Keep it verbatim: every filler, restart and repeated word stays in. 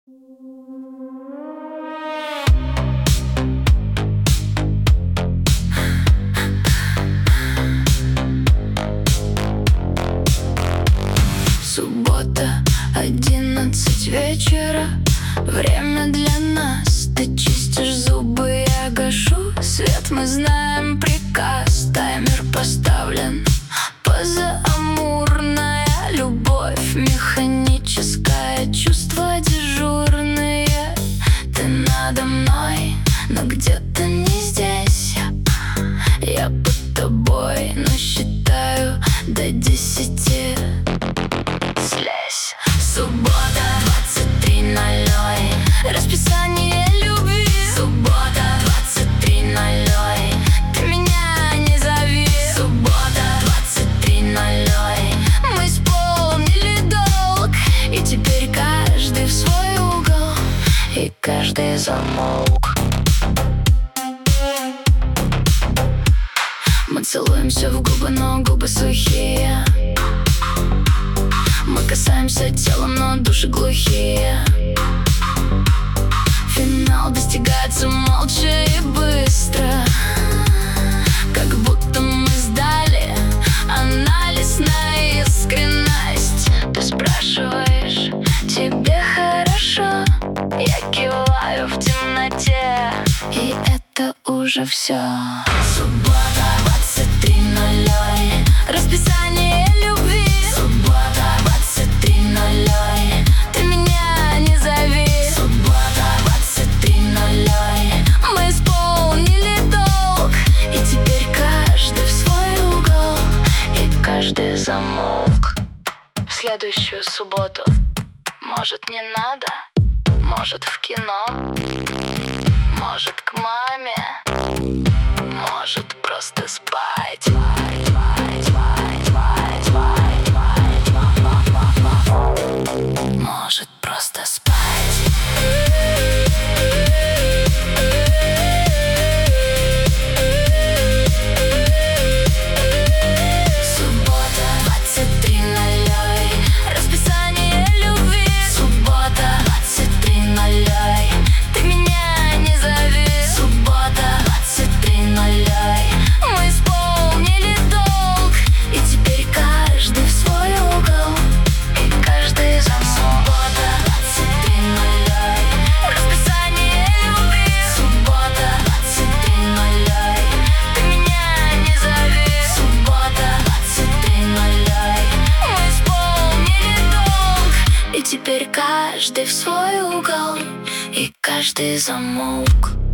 Суббота, одиннадцать вечера. Время для нас. Ты чистишь зубы, я гашу свет. Мы знаем приказ, таймер поставлен. Позаамурная любовь, механическое чувство дежурные. Ты надо мной, но где-то не здесь. Я под тобой, но считаю до десяти. Слезь. Суббота, двадцать три ноль ноль. Расписание любви. Суббота, двадцать три ноль ноль. Ты меня не зови. Суббота, двадцать три ноль ноль. Мы исполнили долг, и теперь каждый в свой угол, и каждый замолк. Мы целуемся в губы, но губы сухие. Мы касаемся телом, но души глухие. Финал достигается молча и быстро, как будто мы сдали анализ на искренность. Ты спрашиваешь, тебе хорошо? Я киваю в темноте, и это уже все. Суббота, двадцать три ноль ноль. Расписание любви. Суббота, двадцать три ноль ноль. Ты меня не зови. Суббота, двадцать три ноль ноль. Мы исполнили долг, и теперь каждый в свой угол, и каждый замолк. В следующую субботу, может, не надо, может, в кино, может, к маме, может, просто спать. Может, просто спать. Суббота, двадцать три ноль ноль. Расписание любви. Суббота, двадцать три ноль ноль. Ты меня не зови. Суббота, двадцать три ноль ноль. Мы исполнили долг, и теперь каждый в свой угол, и каждый замолк. Суббота, двадцать три ноль ноль. Расписание любви. Суббота, двадцать три ноль ноль. Ты меня не зови. Суббота, двадцать три ноль ноль. Мы исполнили долг, и теперь каждый в свой угол, и каждый замолк.